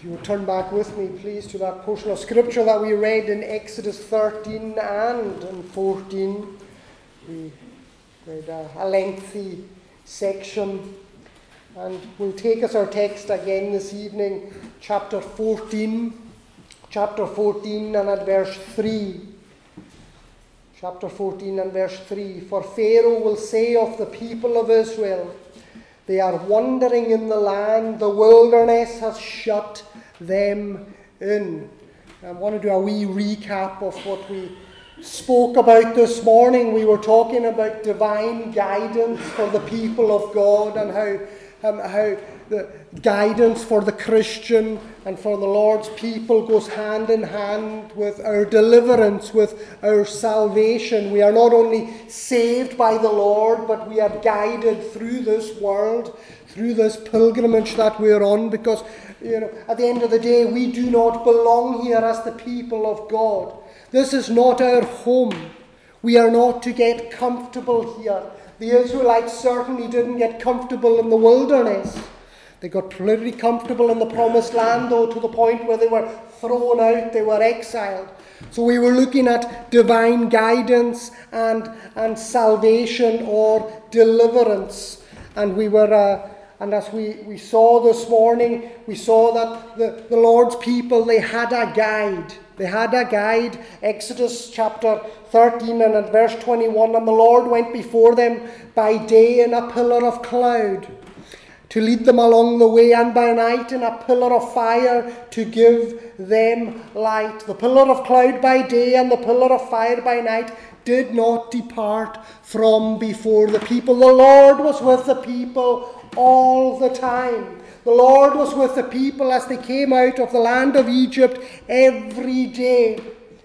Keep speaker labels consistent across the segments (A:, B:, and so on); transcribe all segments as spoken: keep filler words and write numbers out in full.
A: If you would turn back with me, please, to that portion of Scripture that we read in Exodus thirteen and in fourteen. We read a, a lengthy section, and we'll take as our text again this evening, chapter fourteen, chapter fourteen and at verse three. Chapter fourteen and verse three. For Pharaoh will say of the people of Israel, they are wandering in the land, the wilderness has shut them in. I want to do a wee recap of what we spoke about this morning. We were talking about divine guidance for the people of God, and how, um, how the guidance for the Christian and for the Lord's people goes hand in hand with our deliverance, with our salvation. We are not only saved by the Lord, but we are guided through this world, through this pilgrimage that we are on, because, you know, at the end of the day, we do not belong here as the people of God. This is not our home. We are not to get comfortable here. The Israelites certainly didn't get comfortable in the wilderness. They got pretty comfortable in the promised land, though, to the point where they were thrown out, they were exiled. So we were looking at divine guidance and, and salvation or deliverance. And we were, uh, and as we, we saw this morning, we saw that the, the Lord's people, they had a guide. They had a guide. Exodus chapter thirteen and at verse twenty-one, and the Lord went before them by day in a pillar of cloud, to lead them along the way, and by night in a pillar of fire to give them light. The pillar of cloud by day and the pillar of fire by night did not depart from before the people. The Lord was with the people all the time. The Lord was with the people as they came out of the land of Egypt every day.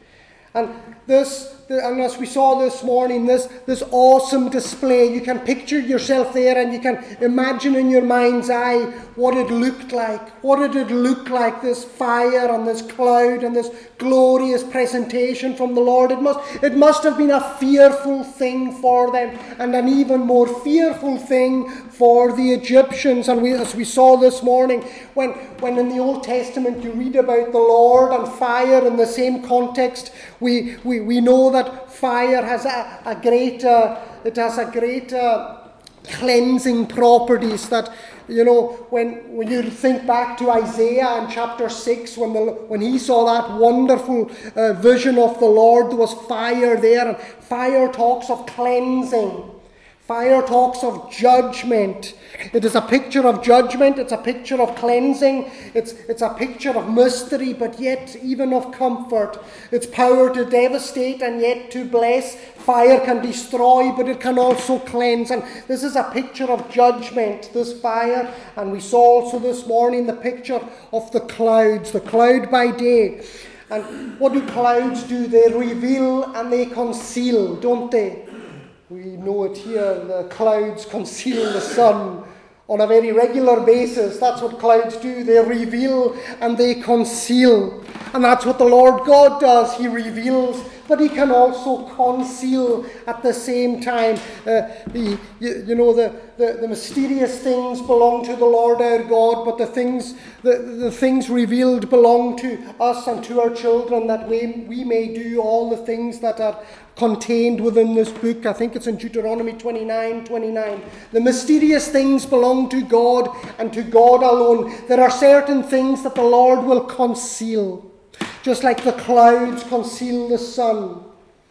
A: And this, and as we saw this morning, this, this awesome display, you can picture yourself there and you can imagine in your mind's eye what it looked like. What did it look like, this fire and this cloud and this glorious presentation from the Lord? It must, it must have been a fearful thing for them, and an even more fearful thing for the Egyptians. And we, as we saw this morning, when, when in the Old Testament you read about the Lord and fire in the same context, we, we, we know that fire has a, a great, uh, it has a great uh, cleansing properties that, you know, when, when you think back to Isaiah in chapter six, when, the, when he saw that wonderful uh, vision of the Lord, there was fire there, and fire talks of cleansing. Fire talks of judgment. It is a picture of judgment. It's a picture of cleansing. It's, it's a picture of mystery, but yet even of comfort. Its power to devastate and yet to bless. Fire can destroy, but it can also cleanse. And this is a picture of judgment, this fire. And we saw also this morning the picture of the clouds, the cloud by day. And what do clouds do? They reveal and they conceal, don't they? We know it here. The clouds conceal the sun on a very regular basis. That's what clouds do. They reveal and they conceal. And that's what the Lord God does. He reveals, but he can also conceal at the same time. Uh, the, you, you know, the, the, the mysterious things belong to the Lord our God, but the things, the, the things revealed belong to us and to our children, that we, we may do all the things that are contained within this book. I think it's in Deuteronomy twenty-nine twenty-nine. The mysterious things belong to God and to God alone. There are certain things that the Lord will conceal, just like the clouds conceal the sun.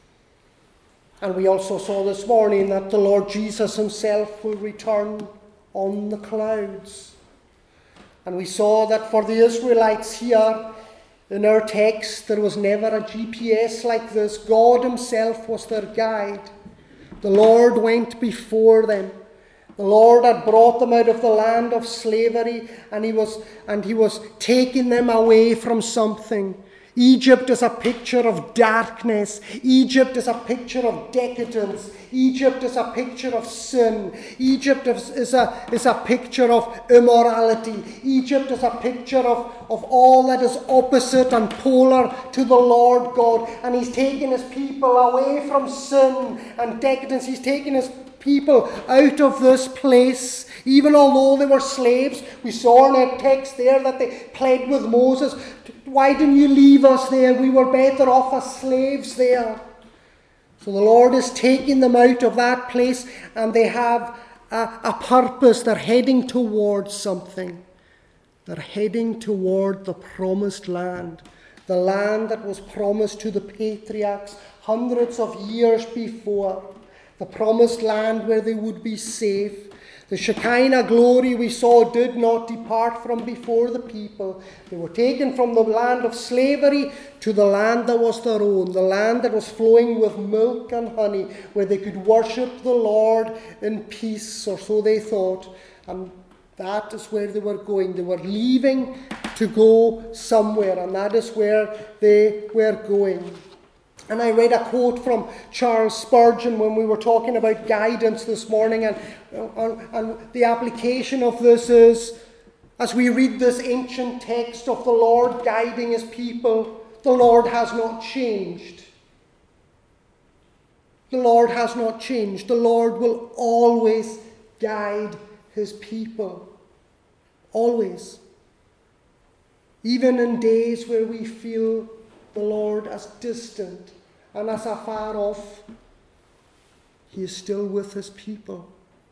A: And we also saw this morning that the Lord Jesus himself will return on the clouds. And we saw that for the Israelites here, in our text, there was never a G P S like this. God himself was their guide. The Lord went before them. The Lord had brought them out of the land of slavery, and he was, and he was taking them away from something. Egypt is a picture of darkness. Egypt is a picture of decadence. Egypt is a picture of sin. Egypt is, is, a, is a picture of immorality. Egypt is a picture of, of all that is opposite and polar to the Lord God. And he's taken his people away from sin and decadence. He's taken his people out of this place. Even although they were slaves, we saw in our text there that they pled with Moses, why didn't you leave us there? We were better off as slaves there. So the Lord is taking them out of that place, and they have a, a purpose. They're heading towards something. They're heading toward the promised land. The land that was promised to the patriarchs hundreds of years before. The promised land where they would be safe. The Shekinah glory we saw did not depart from before the people. They were taken from the land of slavery to the land that was their own, the land that was flowing with milk and honey, where they could worship the Lord in peace, or so they thought. And that is where they were going. They were leaving to go somewhere, and that is where they were going. And I read a quote from Charles Spurgeon when we were talking about guidance this morning, and, and, and the application of this is, as we read this ancient text of the Lord guiding his people, the Lord has not changed. The Lord has not changed. The Lord will always guide his people. Always. Even in days where we feel the Lord as distant and as afar off, he is still with his people.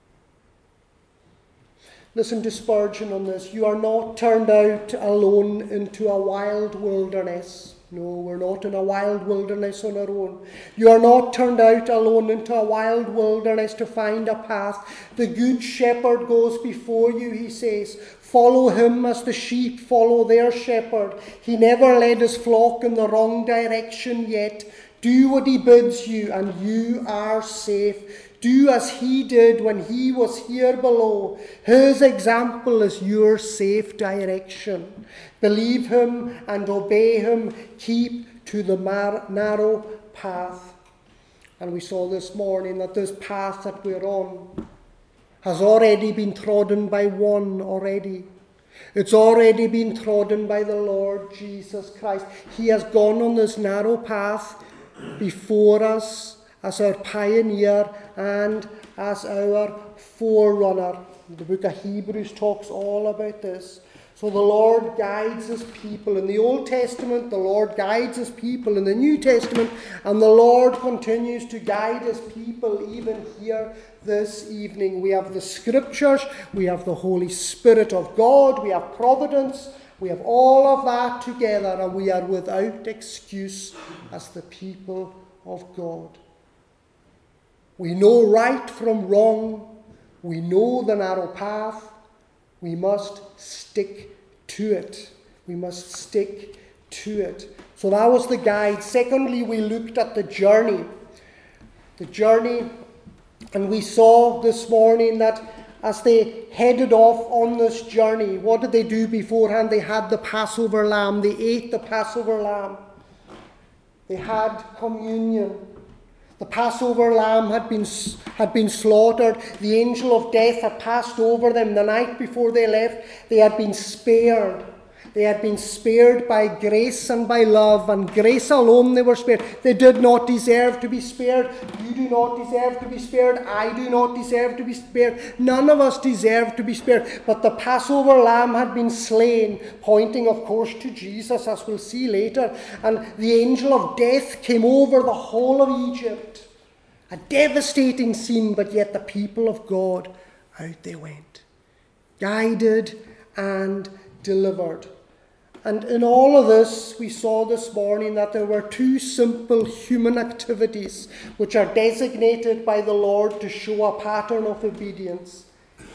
A: Listen to Spurgeon on this. You are not turned out alone into a wild wilderness. No, we're not in a wild wilderness on our own. You are not turned out alone into a wild wilderness to find a path. The good shepherd goes before you, he says. Follow him as the sheep follow their shepherd. He never led his flock in the wrong direction yet. Do what he bids you, and you are safe. Do as he did when he was here below. His example is your safe direction. Believe him and obey him. Keep to the mar- narrow path. And we saw this morning that this path that we're on has already been trodden by one already. It's already been trodden by the Lord Jesus Christ. He has gone on this narrow path before us as our pioneer and as our forerunner. The book of Hebrews talks all about this. So the Lord guides his people. In the Old Testament, the Lord guides his people. In the New Testament, and the Lord continues to guide his people even here this evening. We have the Scriptures, we have the Holy Spirit of God, we have providence, we have all of that together, and we are without excuse as the people of God. We know right from wrong. We know the narrow path. We must stick to it. We must stick to it. So that was the guide. Secondly, we looked at the journey. The journey, and we saw this morning that as they headed off on this journey, what did they do beforehand? They had the Passover lamb. They ate the Passover lamb. They had communion. The Passover lamb had been, had been slaughtered. The angel of death had passed over them the night before they left. They had been spared. They had been spared by grace and by love, and grace alone they were spared. They did not deserve to be spared. You do not deserve to be spared. I do not deserve to be spared. None of us deserve to be spared. But the Passover lamb had been slain, pointing, of course, to Jesus, as we'll see later. And the angel of death came over the whole of Egypt. A devastating scene, but yet the people of God, out they went, guided and delivered. And in all of this, we saw this morning that there were two simple human activities which are designated by the Lord to show a pattern of obedience.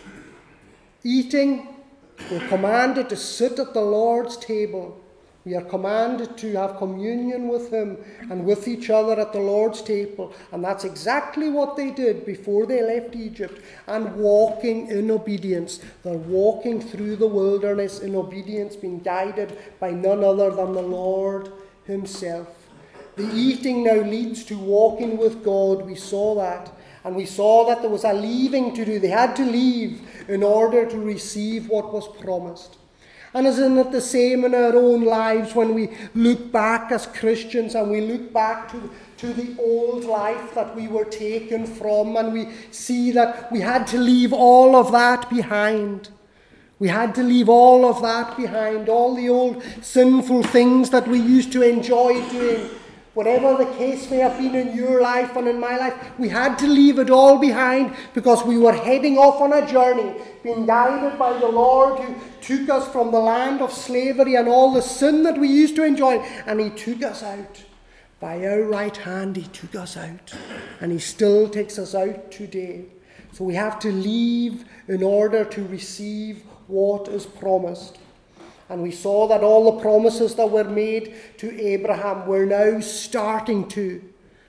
A: Eating, we're commanded to sit at the Lord's table. We are commanded to have communion with him and with each other at the Lord's table. And that's exactly what they did before they left Egypt. And walking in obedience. They're walking through the wilderness in obedience, being guided by none other than the Lord himself. The eating now leads to walking with God. We saw that. And we saw that there was a leaving to do. They had to leave in order to receive what was promised. And isn't it the same in our own lives when we look back as Christians and we look back to, to the old life that we were taken from, and we see that we had to leave all of that behind. We had to leave all of that behind, all the old sinful things that we used to enjoy doing. Whatever the case may have been in your life and in my life, we had to leave it all behind because we were heading off on a journey, being guided by the Lord who took us from the land of slavery and all the sin that we used to enjoy, and he took us out. By our right hand, he took us out, and he still takes us out today. So we have to leave in order to receive what is promised. And we saw that all the promises that were made to Abraham were now starting to,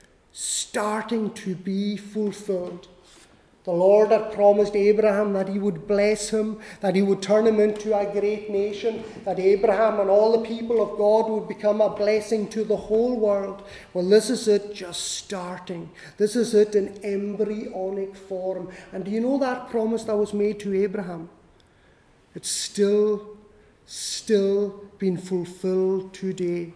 A: starting to be fulfilled. The Lord had promised Abraham that he would bless him, that he would turn him into a great nation, that Abraham and all the people of God would become a blessing to the whole world. Well, this is it just starting. This is it in embryonic form. And do you know that promise that was made to Abraham? It's still still being fulfilled today.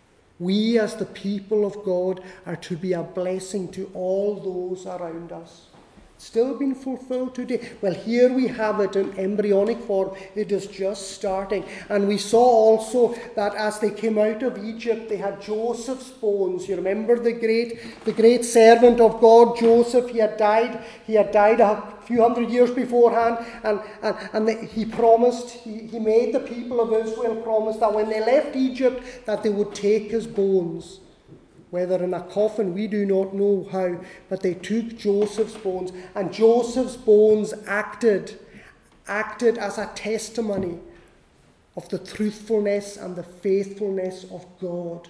A: We as the people of God are to be a blessing to all those around us. Still being fulfilled today. Well, here we have it in embryonic form. It is just starting. And we saw also that as they came out of Egypt, they had Joseph's bones. You remember the great, the great servant of God, Joseph. He had died. He had died a few hundred years beforehand. And, and, and the, he promised, he, he made the people of Israel promise that when they left Egypt, that they would take his bones. Whether in a coffin, we do not know how, but they took Joseph's bones, and Joseph's bones acted, acted as a testimony of the truthfulness and the faithfulness of God.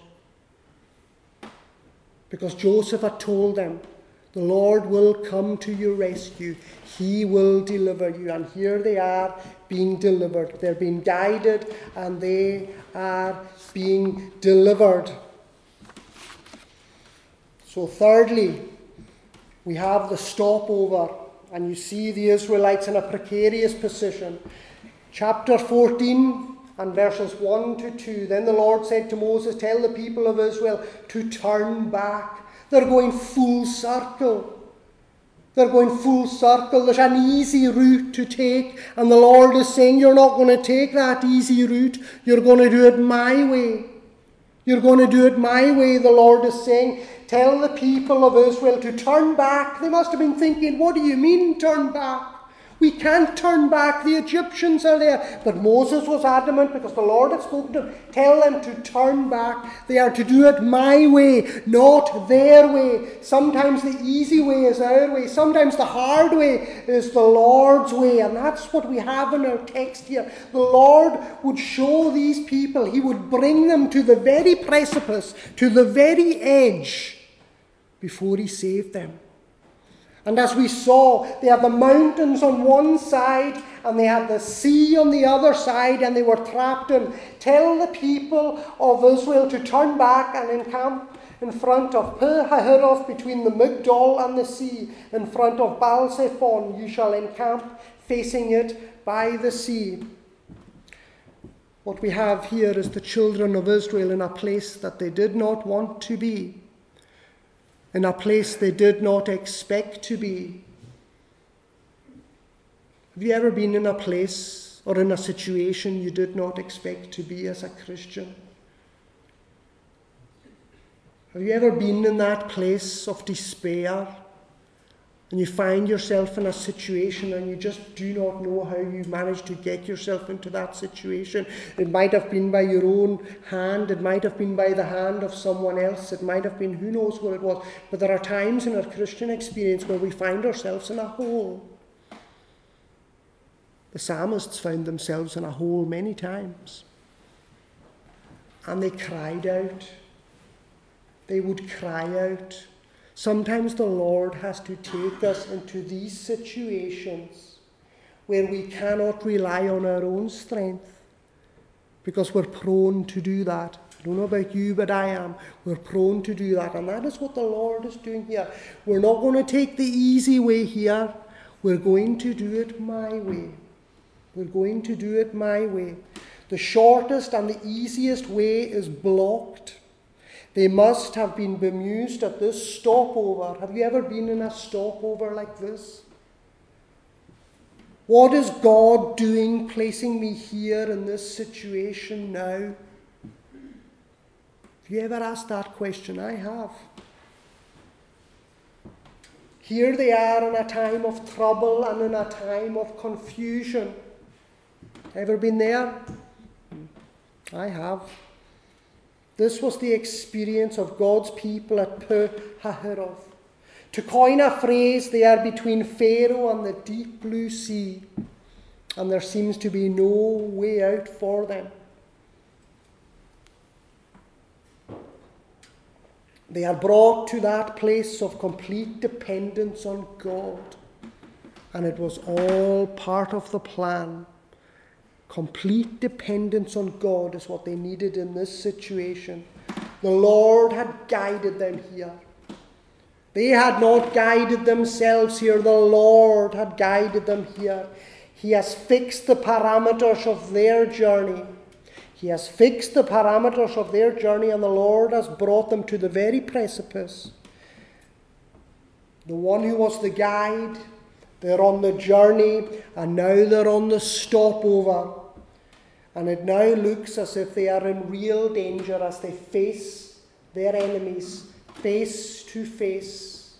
A: Because Joseph had told them, the Lord will come to your rescue. He will deliver you. And here they are being delivered. They're being guided and they are being delivered. So thirdly, we have the stopover, and you see the Israelites in a precarious position. Chapter fourteen and verses one to two. Then the Lord said to Moses, tell the people of Israel to turn back. They're going full circle. They're going full circle. There's an easy route to take, and the Lord is saying, you're not going to take that easy route. You're going to do it my way. You're going to do it my way, the Lord is saying. Tell the people of Israel to turn back. They must have been thinking, what do you mean turn back? We can't turn back. The Egyptians are there. But Moses was adamant because the Lord had spoken to him. Tell them to turn back. They are to do it my way, not their way. Sometimes the easy way is our way. Sometimes the hard way is the Lord's way. And that's what we have in our text here. The Lord would show these people. He would bring them to the very precipice, to the very edge, before he saved them. And as we saw, they had the mountains on one side and they had the sea on the other side, and they were trapped in. Tell the people of Israel to turn back and encamp in front of Pi-hahiroth, between the Migdol and the sea, in front of Baal-zephon. You shall encamp facing it by the sea. What we have here is the children of Israel in a place that they did not want to be, in a place they did not expect to be. Have you ever been in a place or in a situation you did not expect to be as a Christian? Have you ever been in that place of despair and you find yourself in a situation and you just do not know how you managed to get yourself into that situation? It might have been by your own hand. It might have been by the hand of someone else. It might have been who knows what it was. But there are times in our Christian experience where we find ourselves in a hole. The psalmists found themselves in a hole many times. And they cried out. They would cry out. Sometimes the Lord has to take us into these situations where we cannot rely on our own strength, because we're prone to do that. I don't know about you, but I am. We're prone to do that. And that is what the Lord is doing here. We're not going to take the easy way here. We're going to do it my way. We're going to do it my way. The shortest and the easiest way is blocked. They must have been bemused at this stopover. Have you ever been in a stopover like this? What is God doing, placing me here in this situation now? Have you ever asked that question? I have. Here they are in a time of trouble and in a time of confusion. Ever been there? I have. This was the experience of God's people at Pi Hahiroth. To coin a phrase, they are between Pharaoh and the deep blue sea, and there seems to be no way out for them. They are brought to that place of complete dependence on God, and it was all part of the plan. Complete dependence on God is what they needed in this situation. The Lord had guided them here. They had not guided themselves here. The Lord had guided them here. He has fixed the parameters of their journey. He has fixed the parameters of their journey, and the Lord has brought them to the very precipice. The one who was the guide, they're on the journey, and now they're on the stopover. And it now looks as if they are in real danger as they face their enemies face to face.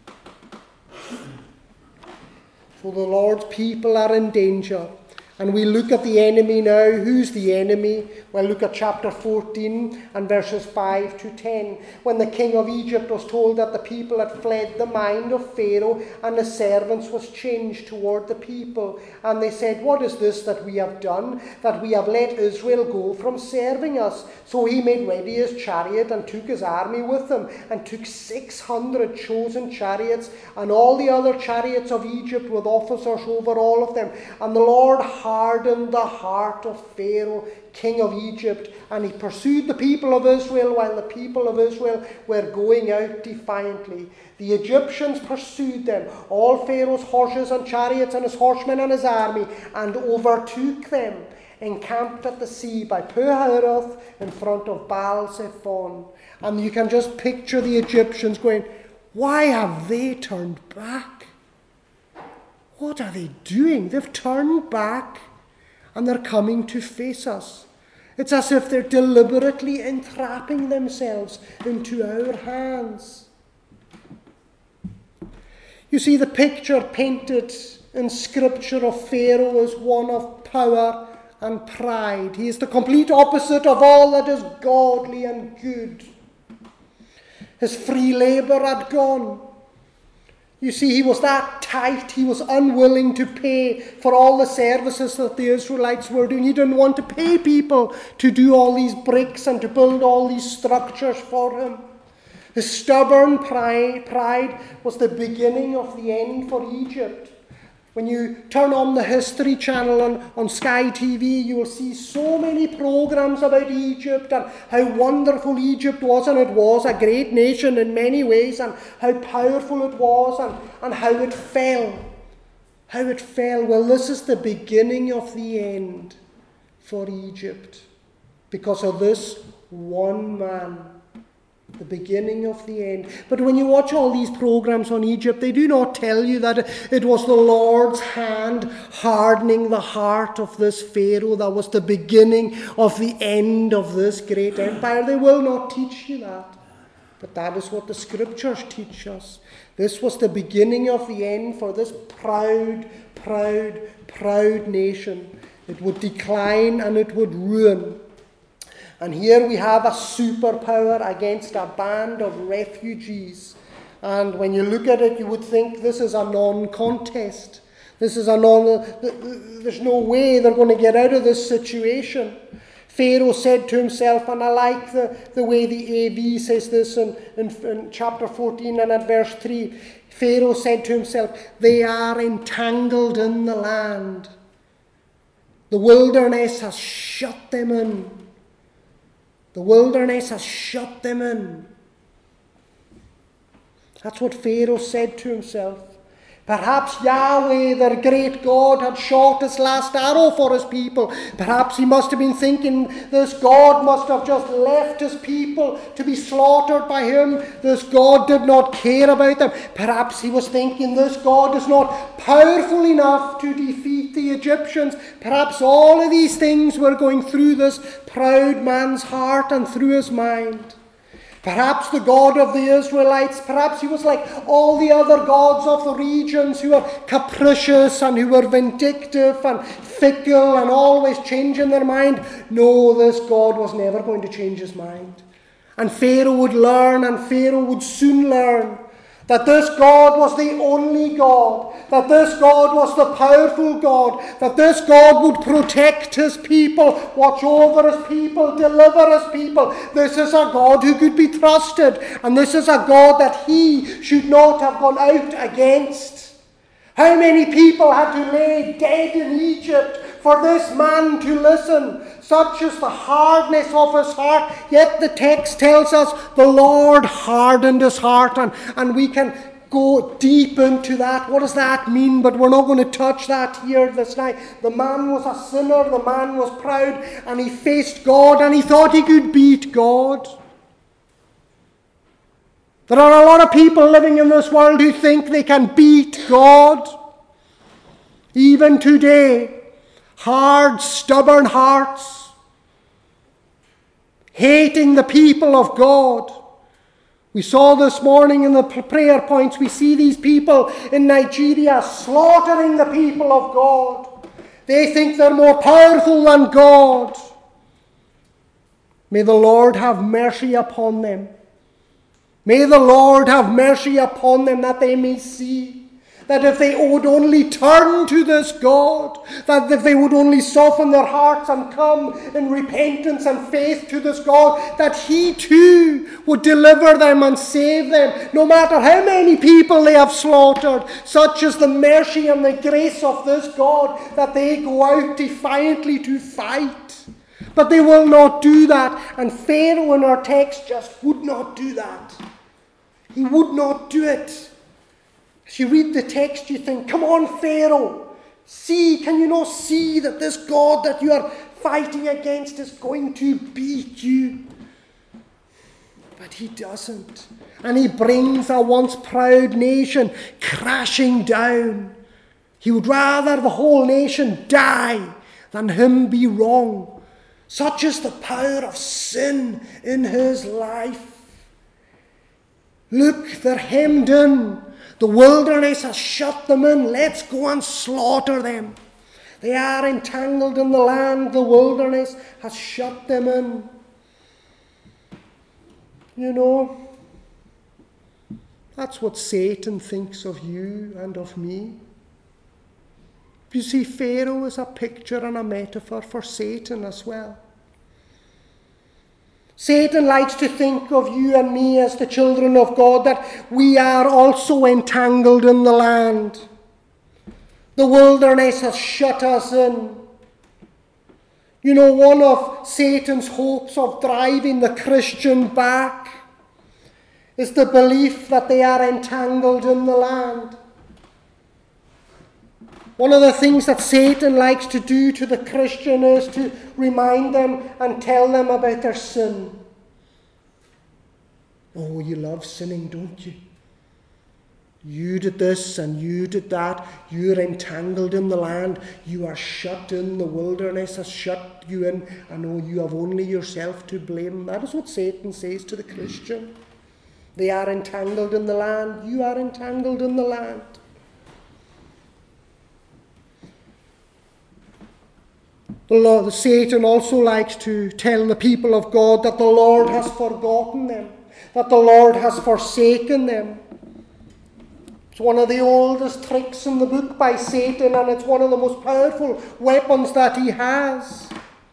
A: So the Lord's people are in danger. And we look at the enemy now. Who's the enemy? Well, look at chapter fourteen and verses five to ten. When the king of Egypt was told that the people had fled, the mind of Pharaoh and his servants was changed toward the people. And they said, "What is this that we have done, that we have let Israel go from serving us?" So he made ready his chariot and took his army with him, and took six hundred chosen chariots, and all the other chariots of Egypt with officers over all of them. And the Lord hardened the heart of Pharaoh, king of Egypt, and he pursued the people of Israel while the people of Israel were going out defiantly. The Egyptians pursued them, all Pharaoh's horses and chariots and his horsemen and his army, and overtook them, encamped at the sea by Pi Hahiroth in front of Baal Zephon. And you can just picture the Egyptians going, "Why have they turned back? What are they doing? They've turned back and they're coming to face us." It's as if they're deliberately entrapping themselves into our hands. You see, the picture painted in Scripture of Pharaoh is one of power and pride. He is the complete opposite of all that is godly and good. His free labour had gone. You see, he was that tight, he was unwilling to pay for all the services that the Israelites were doing. He didn't want to pay people to do all these bricks and to build all these structures for him. His stubborn pride, pride was the beginning of the end for Egypt. When you turn on the History Channel on, on Sky T V, you will see so many programs about Egypt and how wonderful Egypt was, and it was a great nation in many ways, and how powerful it was, and, and how it fell. How it fell. Well, this is the beginning of the end for Egypt because of this one man. The beginning of the end. But when you watch all these programs on Egypt, they do not tell you that it was the Lord's hand hardening the heart of this Pharaoh that was the beginning of the end of this great empire. They will not teach you that. But that is what the Scriptures teach us. This was the beginning of the end for this proud, proud, proud nation. It would decline and it would ruin. And here we have a superpower against a band of refugees. And when you look at it, you would think this is a non-contest. This is a non, there's no way they're going to get out of this situation. Pharaoh said to himself, and I like the, the way the A V says this in, in, in chapter fourteen and at verse three. Pharaoh said to himself, "They are entangled in the land. The wilderness has shut them in. The wilderness has shut them in." That's what Pharaoh said to himself. Perhaps Yahweh, their great God, had shot his last arrow for his people. Perhaps he must have been thinking this God must have just left his people to be slaughtered by him. This God did not care about them. Perhaps he was thinking this God is not powerful enough to defeat the Egyptians. Perhaps all of these things were going through this proud man's heart and through his mind. Perhaps the God of the Israelites, perhaps he was like all the other gods of the regions who were capricious and who were vindictive and fickle and always changing their mind. No, this God was never going to change his mind. And Pharaoh would learn, and Pharaoh would soon learn, that this God was the only God, that this God was the powerful God, that this God would protect his people, watch over his people, deliver his people. This is a God who could be trusted, and this is a God that he should not have gone out against. How many people had to lay dead in Egypt for this man to listen? Such is the hardness of his heart. Yet the text tells us the Lord hardened his heart. And, and we can go deep into that. What does that mean? But we're not going to touch that here this night. The man was a sinner. The man was proud. And he faced God. And he thought he could beat God. There are a lot of people living in this world who think they can beat God. Even today. Hard, stubborn hearts, hating the people of God. We saw this morning in the prayer points, we see these people in Nigeria slaughtering the people of God. They think they're more powerful than God. May the Lord have mercy upon them. May the Lord have mercy upon them, that they may see that if they would only turn to this God, that if they would only soften their hearts and come in repentance and faith to this God, that he too would deliver them and save them, no matter how many people they have slaughtered. Such is the mercy and the grace of this God, that they go out defiantly to fight. But they will not do that. And Pharaoh in our text just would not do that. He would not do it. As you read the text, you think, come on, Pharaoh, see, can you not see that this God that you are fighting against is going to beat you? But he doesn't. And he brings a once proud nation crashing down. He would rather the whole nation die than him be wrong. Such is the power of sin in his life. Look, they're hemmed in. The wilderness has shut them in. Let's go and slaughter them. They are entangled in the land. The wilderness has shut them in. You know, that's what Satan thinks of you and of me. You see, Pharaoh is a picture and a metaphor for Satan as well. Satan likes to think of you and me as the children of God, that we are also entangled in the land. The wilderness has shut us in. You know, one of Satan's hopes of driving the Christian back is the belief that they are entangled in the land. One of the things that Satan likes to do to the Christian is to remind them and tell them about their sin. Oh, you love sinning, don't you? You did this and you did that. You're entangled in the land. You are shut in. The wilderness has shut you in. And oh, you have only yourself to blame. That is what Satan says to the Christian. They are entangled in the land. You are entangled in the land. The Lord, Satan also likes to tell the people of God that the Lord has forgotten them, that the Lord has forsaken them. It's one of the oldest tricks in the book by Satan, and it's one of the most powerful weapons that he has.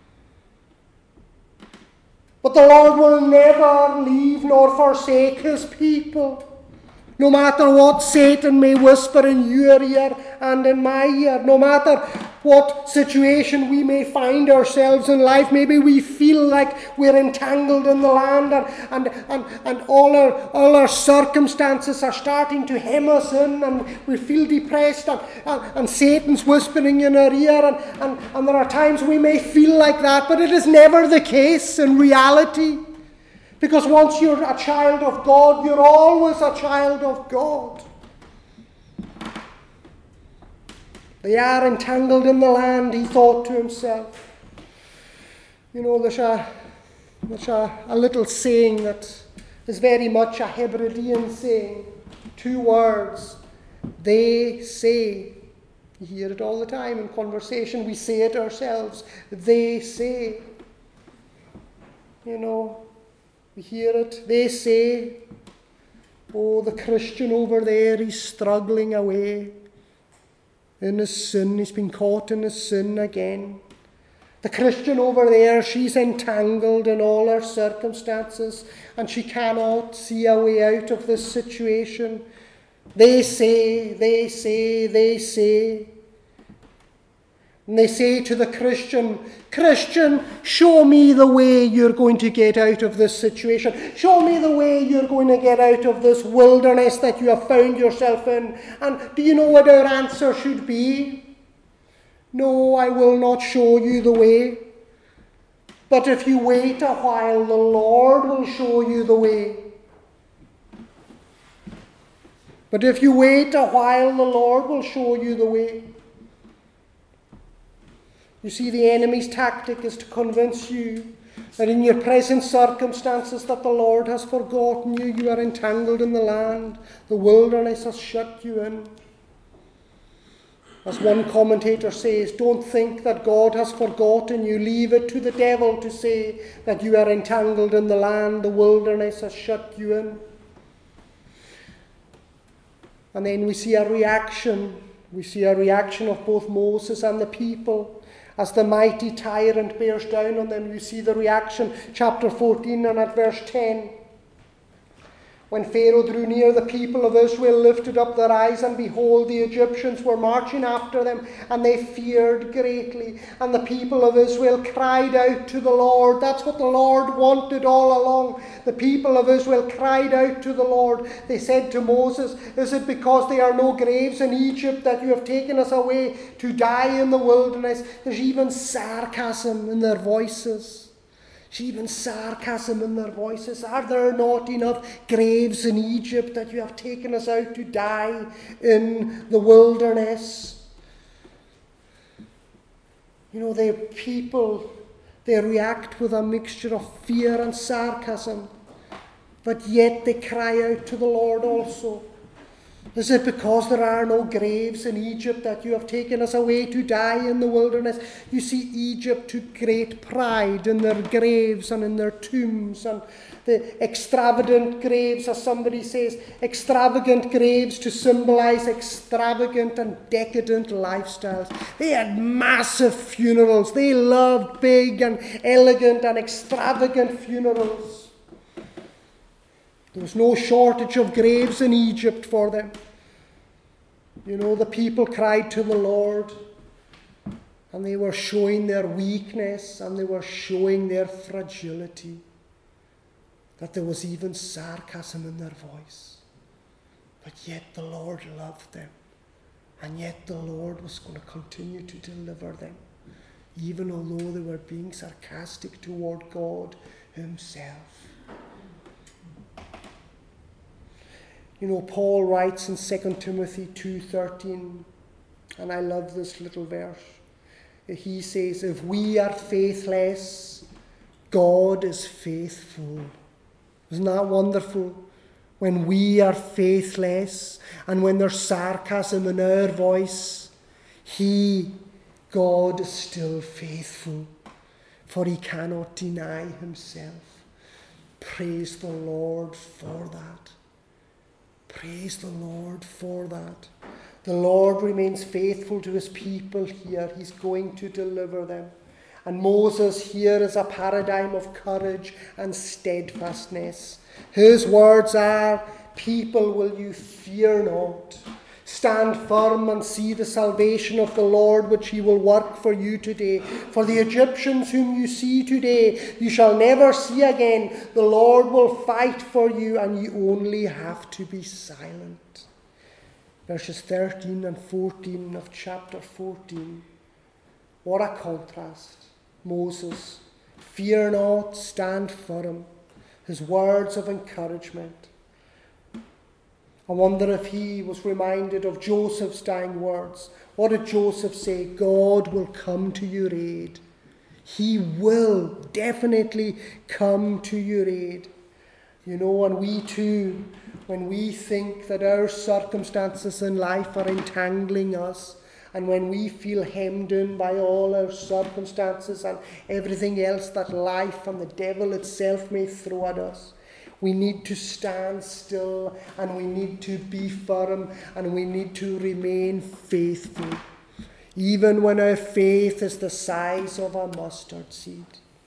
A: But the Lord will never leave nor forsake his people. No matter what Satan may whisper in your ear and in my ear, no matter what situation we may find ourselves in life. Maybe we feel like we're entangled in the land, and, and, and, and all, our, all our circumstances are starting to hem us in, and we feel depressed, and, and, and Satan's whispering in our ear, and, and, and there are times we may feel like that, but it is never the case in reality. Because once you're a child of God, you're always a child of God. They are entangled in the land, he thought to himself. You know, there's a, there's a, a little saying that is very much a Hebridean saying. Two words. They say. You hear it all the time in conversation. We say it ourselves. They say. You know, we hear it. They say, oh, the Christian over there, he's struggling away in his sin. He's been caught in his sin again. The Christian over there, she's entangled in all her circumstances, and she cannot see a way out of this situation. They say, they say, they say. And they say to the Christian, Christian, show me the way you're going to get out of this situation. Show me the way you're going to get out of this wilderness that you have found yourself in. And do you know what our answer should be? No, I will not show you the way. But if you wait a while, the Lord will show you the way. But if you wait a while, the Lord will show you the way. You see, the enemy's tactic is to convince you that in your present circumstances that the Lord has forgotten you. You are entangled in the land. The wilderness has shut you in. As one commentator says, don't think that God has forgotten you. Leave it to the devil to say that you are entangled in the land. The wilderness has shut you in. And then we see a reaction. We see a reaction of both Moses and the people. As the mighty tyrant bears down on them, you see the reaction. Chapter fourteen and at verse ten. When Pharaoh drew near, the people of Israel lifted up their eyes, and behold, the Egyptians were marching after them, and they feared greatly. And the people of Israel cried out to the Lord. That's what the Lord wanted all along. The people of Israel cried out to the Lord. They said to Moses, is it because there are no graves in Egypt that you have taken us away to die in the wilderness? There's even sarcasm in their voices. There's even sarcasm in their voices. Are there not enough graves in Egypt that you have taken us out to die in the wilderness? You know, the people, they react with a mixture of fear and sarcasm, but yet they cry out to the Lord also. Is it because there are no graves in Egypt that you have taken us away to die in the wilderness? You see, Egypt took great pride in their graves and in their tombs, and the extravagant graves, as somebody says, extravagant graves to symbolize extravagant and decadent lifestyles. They had massive funerals. They loved big and elegant and extravagant funerals. There was no shortage of graves in Egypt for them. You know, the people cried to the Lord, and they were showing their weakness, and they were showing their fragility, that there was even sarcasm in their voice. But yet the Lord loved them, and yet the Lord was going to continue to deliver them, even although they were being sarcastic toward God himself. You know, Paul writes in Second Timothy two thirteen, and I love this little verse. He says, if we are faithless, God is faithful. Isn't that wonderful? When we are faithless, and when there's sarcasm in our voice, He, God, is still faithful, for He cannot deny Himself. Praise the Lord for that. Praise the Lord for that. The Lord remains faithful to his people here. He's going to deliver them. And Moses here is a paradigm of courage and steadfastness. His words are, people, will you fear not? Stand firm and see the salvation of the Lord, which he will work for you today. For the Egyptians whom you see today, you shall never see again. The Lord will fight for you, and you only have to be silent. Verses thirteen and fourteen of chapter fourteen. What a contrast. Moses, fear not, stand firm. His words of encouragement. I wonder if he was reminded of Joseph's dying words. What did Joseph say? God will come to your aid. He will definitely come to your aid. You know, and we too, when we think that our circumstances in life are entangling us, and when we feel hemmed in by all our circumstances and everything else that life and the devil itself may throw at us, we need to stand still, and we need to be firm, and we need to remain faithful, even when our faith is the size of a mustard seed.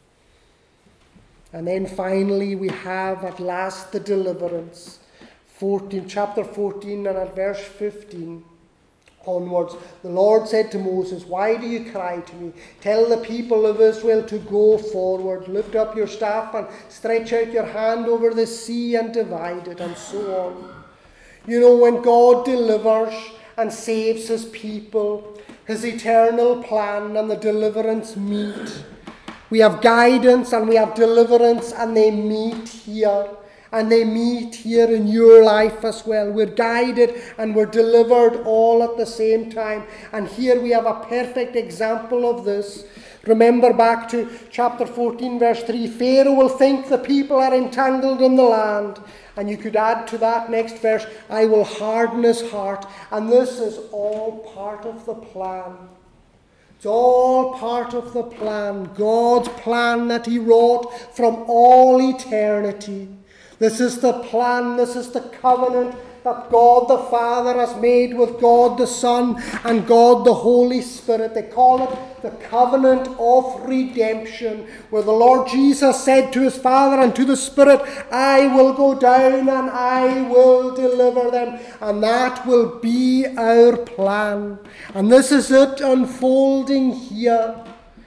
A: And then finally we have at last the deliverance. fourteen, chapter fourteen and at verse fifteen. Onwards, the Lord said to Moses, why do you cry to me? Tell the people of Israel to go forward. Lift up your staff and stretch out your hand over the sea and divide it, and so on. You know, when God delivers and saves his people, his eternal plan and the deliverance meet. We have guidance and we have deliverance, and they meet here. And they meet here in your life as well. We're guided and we're delivered all at the same time. And here we have a perfect example of this. Remember back to chapter fourteen, verse three. Pharaoh will think the people are entangled in the land. And you could add to that next verse, I will harden his heart. And this is all part of the plan. It's all part of the plan. God's plan that he wrought from all eternity. This is the plan, this is the covenant that God the Father has made with God the Son and God the Holy Spirit. They call it the covenant of redemption, where the Lord Jesus said to his Father and to the Spirit, I will go down and I will deliver them. And that will be our plan. And this is it unfolding here.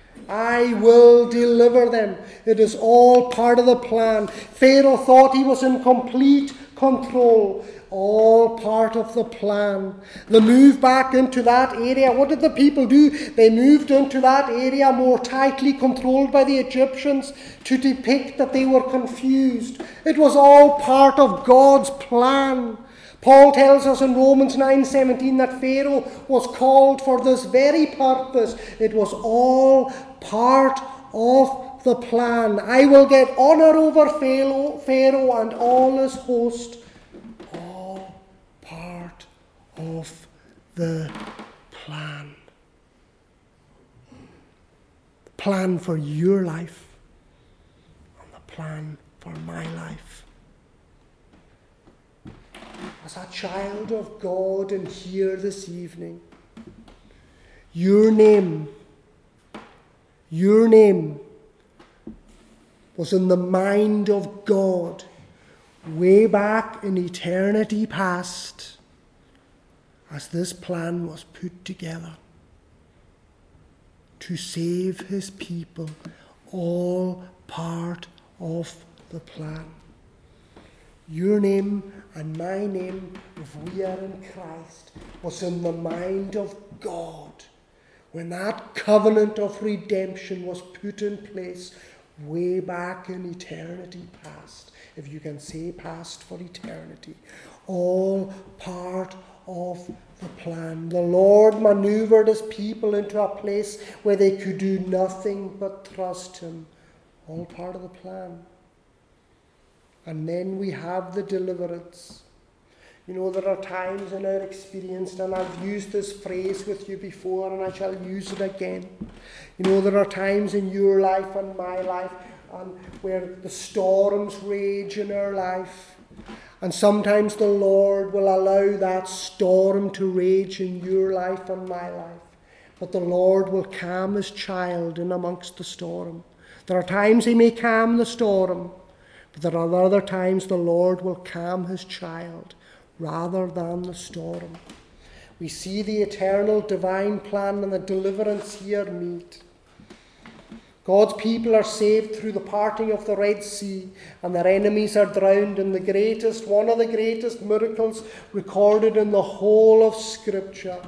A: I will deliver them. It is all part of the plan. Pharaoh thought he was in complete control. All part of the plan. The move back into that area. What did the people do? They moved into that area more tightly controlled by the Egyptians to depict that they were confused. It was all part of God's plan. Paul tells us in Romans nine seventeen that Pharaoh was called for this very purpose. It was all part of the plan. I will get honor over Pharaoh, Pharaoh and all his host. All part of the plan. The plan for your life and the plan for my life. As a child of God and here this evening, your name, your name was in the mind of God way back in eternity past as this plan was put together to save his people, all part of the plan. Your name and my name, if we are in Christ, was in the mind of God when that covenant of redemption was put in place way back in eternity past. If you can say past for eternity. All part of the plan. The Lord maneuvered his people into a place where they could do nothing but trust him. All part of the plan. And then we have the deliverance. You know, there are times in our experience, and I've used this phrase with you before, and I shall use it again. You know, there are times in your life and my life and where the storms rage in our life. And sometimes the Lord will allow that storm to rage in your life and my life. But the Lord will calm his child in amongst the storm. There are times he may calm the storm. But there are other times the Lord will calm his child rather than the storm. We see the eternal divine plan and the deliverance here meet. God's people are saved through the parting of the Red Sea, and their enemies are drowned in the greatest, one of the greatest miracles recorded in the whole of Scripture.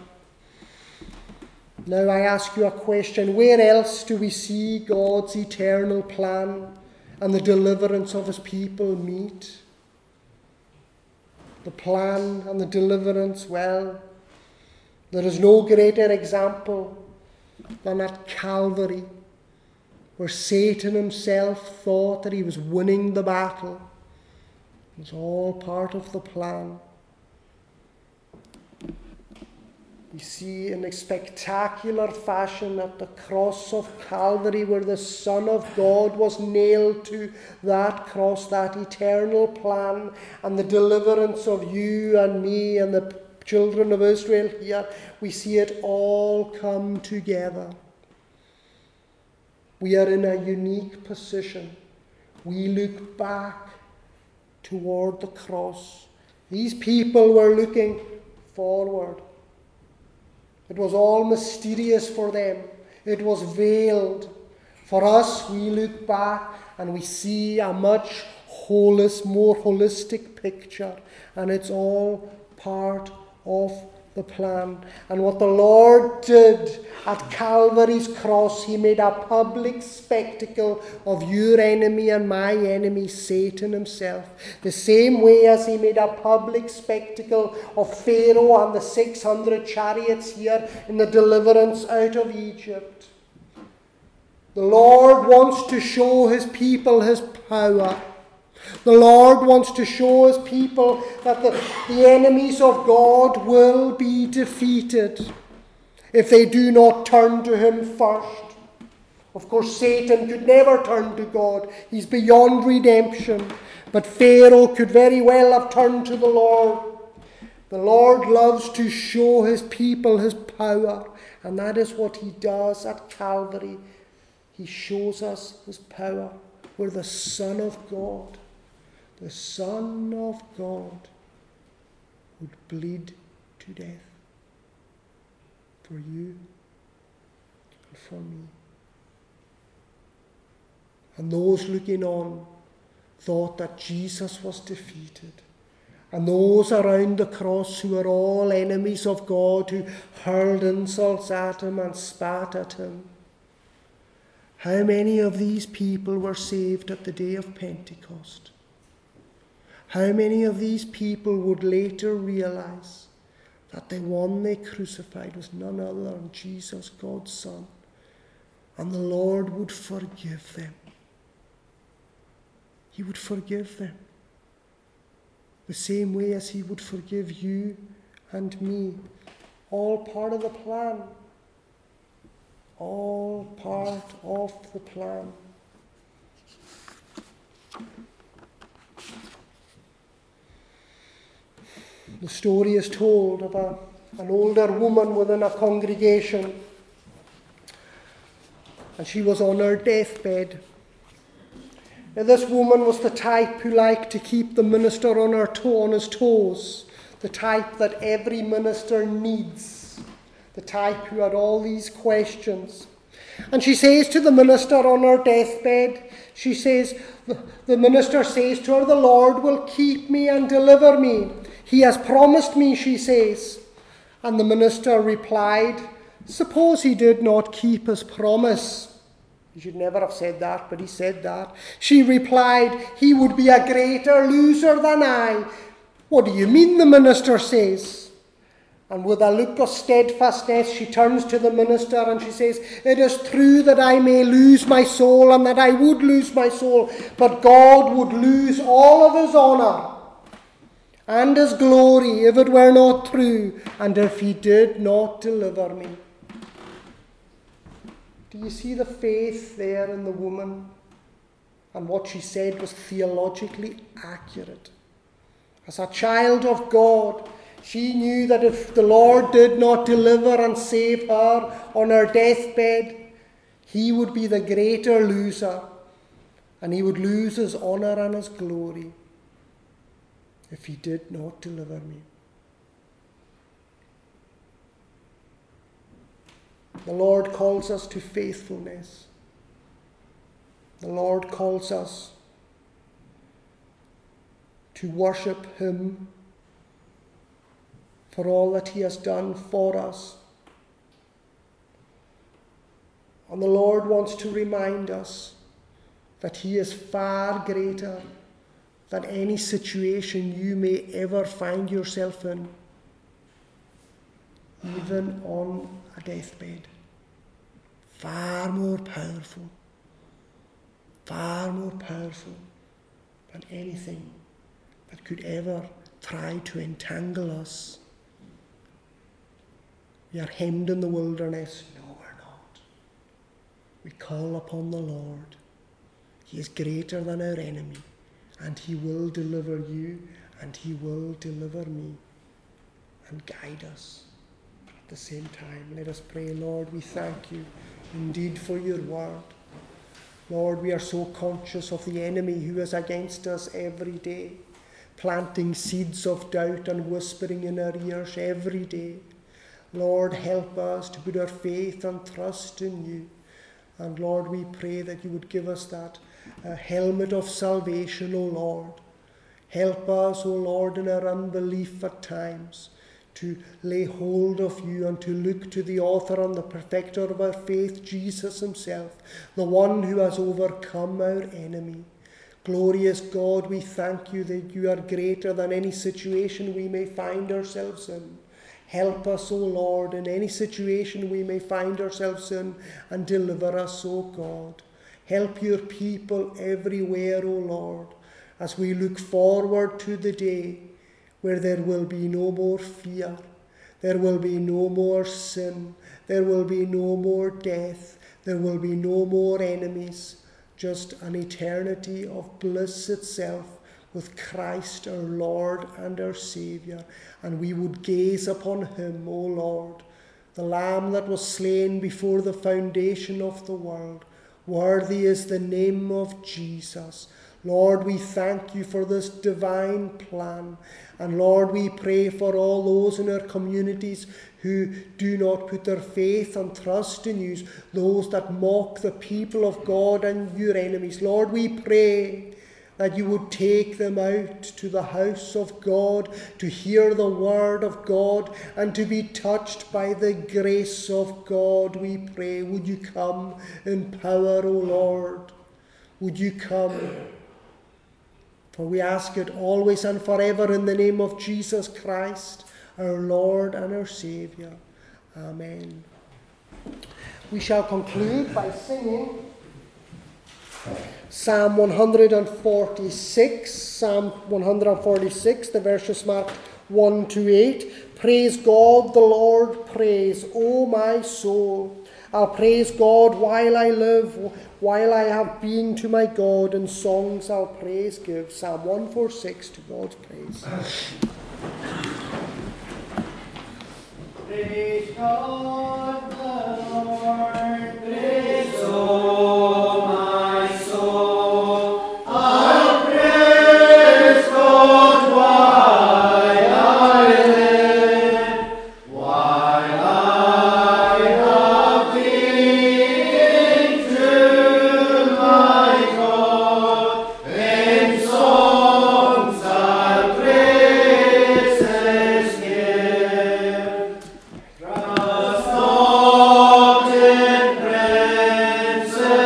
A: Now I ask you a question. Where else do we see God's eternal plan and the deliverance of his people meet? The plan and the deliverance, well, there is no greater example than at Calvary, where Satan himself thought that he was winning the battle. It's all part of the plan. We see in a spectacular fashion at the cross of Calvary, where the Son of God was nailed to that cross, that eternal plan and the deliverance of you and me and the children of Israel here. We see it all come together. We are in a unique position. We look back toward the cross. These people were looking forward. It was all mysterious for them. It was veiled. For us, we look back and we see a much holis, more holistic picture. And it's all part of the plan. And what the Lord did at Calvary's cross, he made a public spectacle of your enemy and my enemy, Satan himself. The same way as he made a public spectacle of Pharaoh and the six hundred chariots here in the deliverance out of Egypt. The Lord wants to show his people his power. The Lord wants to show his people that the, the enemies of God will be defeated if they do not turn to him first. Of course, Satan could never turn to God. He's beyond redemption. But Pharaoh could very well have turned to the Lord. The Lord loves to show his people his power, and that is what he does at Calvary. He shows us his power. We're the Son of God. The Son of God would bleed to death for you and for me. And those looking on thought that Jesus was defeated. And those around the cross who were all enemies of God, who hurled insults at him and spat at him. How many of these people were saved at the day of Pentecost? How many of these people would later realize that the one they crucified was none other than Jesus, God's Son, and the Lord would forgive them? He would forgive them the same way as he would forgive you and me. All part of the plan. All part of the plan. The story is told of a, an older woman within a congregation, and she was on her deathbed. Now, this woman was the type who liked to keep the minister on, her toe, on his toes, the type that every minister needs, the type who had all these questions. And she says to the minister on her deathbed, she says, the minister says to her, "The Lord will keep me and deliver me. He has promised me," she says. And the minister replied, "Suppose he did not keep his promise." He should never have said that, but he said that. She replied, "He would be a greater loser than I." "What do you mean?" the minister says. And with a look of steadfastness, she turns to the minister and she says, "It is true that I may lose my soul and that I would lose my soul, but God would lose all of his honour and his glory if it were not true, and if he did not deliver me." Do you see the faith there in the woman? And what she said was theologically accurate. As a child of God, she knew that if the Lord did not deliver and save her on her deathbed, he would be the greater loser, and he would lose his honour and his glory if he did not deliver me. The Lord calls us to faithfulness. The Lord calls us to worship him for all that he has done for us. And the Lord wants to remind us that he is far greater than any situation you may ever find yourself in, even on a deathbed. Far more powerful, far more powerful than anything that could ever try to entangle us. We are hemmed in the wilderness. No, we're not. We call upon the Lord. He is greater than our enemy, and he will deliver you, and he will deliver me, and guide us. At the same time, let us pray. Lord, we thank you indeed for your word. Lord, we are so conscious of the enemy who is against us every day, planting seeds of doubt and whispering in our ears every day. Lord, help us to put our faith and trust in you. And Lord, we pray that you would give us that uh, helmet of salvation, O Lord. Help us, O Lord, in our unbelief at times, to lay hold of you and to look to the author and the perfecter of our faith, Jesus himself, the one who has overcome our enemy. Glorious God, we thank you that you are greater than any situation we may find ourselves in. Help us, O Lord, in any situation we may find ourselves in, and deliver us, O God. Help your people everywhere, O Lord, as we look forward to the day where there will be no more fear, there will be no more sin, there will be no more death, there will be no more enemies, just an eternity of bliss itself with Christ our Lord and our Saviour. And we would gaze upon him, O Lord, the Lamb that was slain before the foundation of the world. Worthy is the name of Jesus. Lord, we thank you for this divine plan. And Lord, we pray for all those in our communities who do not put their faith and trust in you, those that mock the people of God and your enemies. Lord, we pray that you would take them out to the house of God to hear the word of God and to be touched by the grace of God, we pray. Would you come in power, O Lord? Would you come? For we ask it always and forever in the name of Jesus Christ, our Lord and our Saviour. Amen. We shall conclude by singing Psalm one forty-six, Psalm one forty-six, the verses marked one to eight. Praise God, the Lord, praise, O my soul. I'll praise God while I live, while I have been to my God, and songs I'll praise give. Psalm one forty-six, to God's praise.
B: Praise God, the Lord, praise O my soul. I'll praise God while I live, while I have been to my God. In songs I'll praises give. Trust not in princes.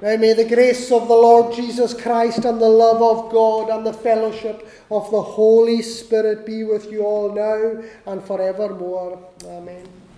A: Now may the grace of the Lord Jesus Christ and the love of God and the fellowship of the Holy Spirit be with you all now and forevermore. Amen.